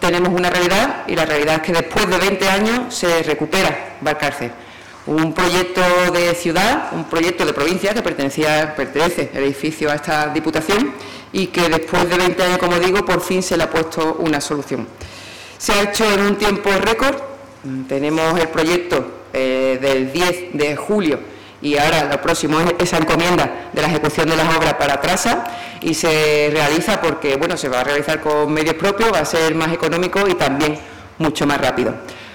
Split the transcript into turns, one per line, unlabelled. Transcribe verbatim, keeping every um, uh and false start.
tenemos una realidad, y la realidad es que después de veinte años se recupera Valcárcel. Un proyecto de ciudad, un proyecto de provincia que pertenecía, pertenece el edificio a esta Diputación y que después de veinte años, como digo, por fin se le ha puesto una solución. Se ha hecho en un tiempo récord. Tenemos el proyecto eh, del diez de julio y ahora lo próximo es esa encomienda de la ejecución de las obras para Trasa, y se realiza porque bueno, se va a realizar con medios propios, va a ser más económico y también mucho más rápido.